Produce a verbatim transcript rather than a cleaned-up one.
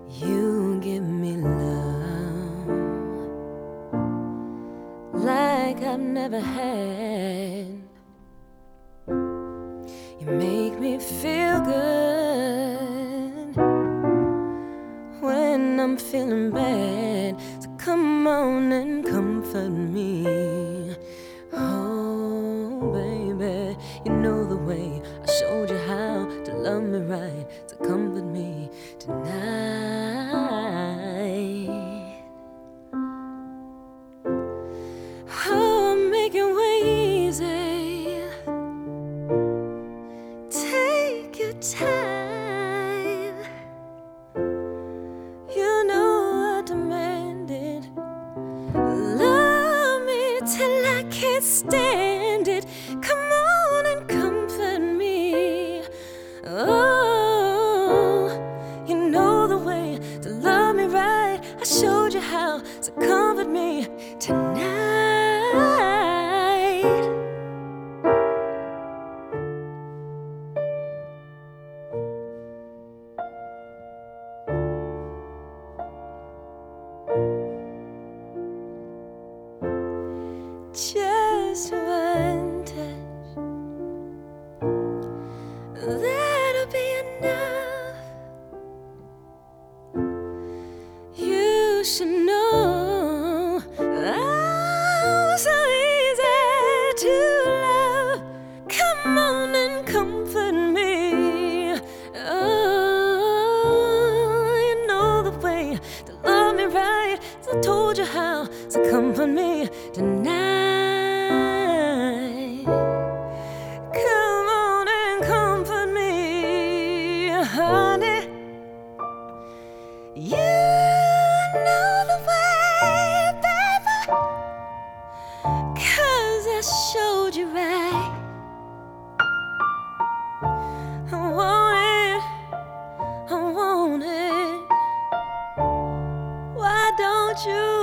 You give me love like I've never had. You make me feel good when I'm feeling bad. So come on and comfort me. Oh, baby, you know the way I showed you how to love me right. So comfort me tonight. Oh, make it easy. Take your time. You know I demand it. Love me till I can't stand it. Come on and comfort me. Oh, you know the way to love me right. I showed you how, so comfort me tonight. Just one touch, that'll be enough. You should know, oh, so easy to love. Come on and comfort me. Oh, you know the way to love me right. So I told you how, so comfort me tonight. Come on and comfort me, honey. You know the way, baby, 'cause I showed you right. I want it, I want it. Why don't you